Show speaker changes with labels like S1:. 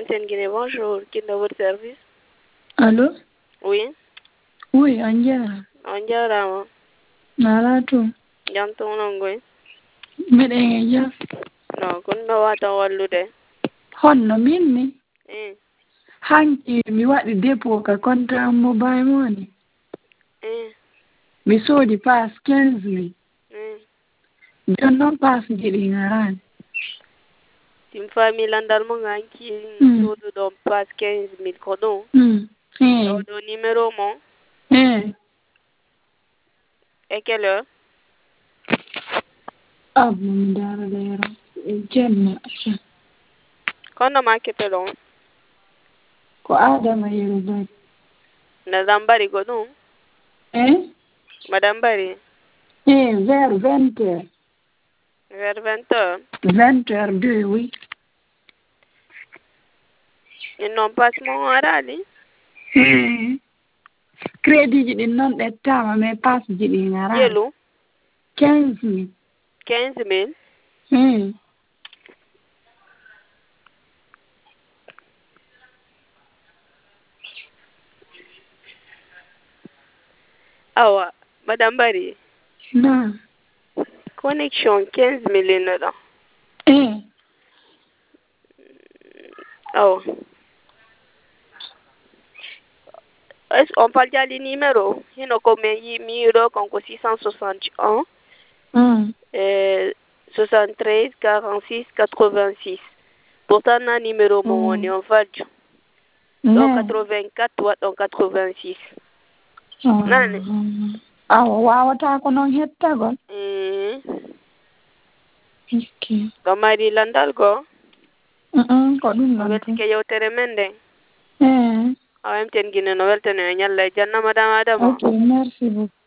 S1: Antenne Guinée, bonjour. Qui est dans votre service?
S2: Allô?
S1: Oui.
S2: Oui, Anjara.
S1: On jarama.
S2: Nalato.
S1: Jam tonongoy.
S2: Miɗen e jam.
S1: No, kunno wata wallude.
S2: Honno min ni.
S1: Eh.
S2: Hanki mi waɗi dépôt ka contrat mobile money. Mi soodi pass 15 000. Jon noon pass ji ɗi ngarani.
S1: Tim fami landal mo ganki sodu ɗon pass 15 000 ko ɗum. Ɗo numéro mo. E quelle heure?
S2: Mi dara lero. Jemma.
S1: Kono makete ɗon?
S2: Ko Adama Yerubari.
S1: Madame Bari ko ɗum? Madame Bari?
S2: Vers 20 heures.
S1: Vers 20 heures?
S2: 20 heures 2, oui.
S1: Non passe mo arali?
S2: Crédit ji ɗin noon ɗettama mais passe ji ɗi ngarani.
S1: Yelu?
S2: 15 000.
S1: 15 000? Awa, Madame Bari?
S2: Non.
S1: Connexion 15 000 là. Oh. Est-ce qu'on parle déjà du numéro? Il y a comme numéro comme 661 73 46 86. Pourtant, un numéro mon on va dire. Donc 84 donc 86. Nani?
S2: Wawata ko non hettagol.
S1: Ko mari landal go?
S2: Ko ɗum non.
S1: Weltike yewtere men den. Awem ten Guinée no weltene nyalla janna madame Adama.
S2: Ok, merci beaucoup.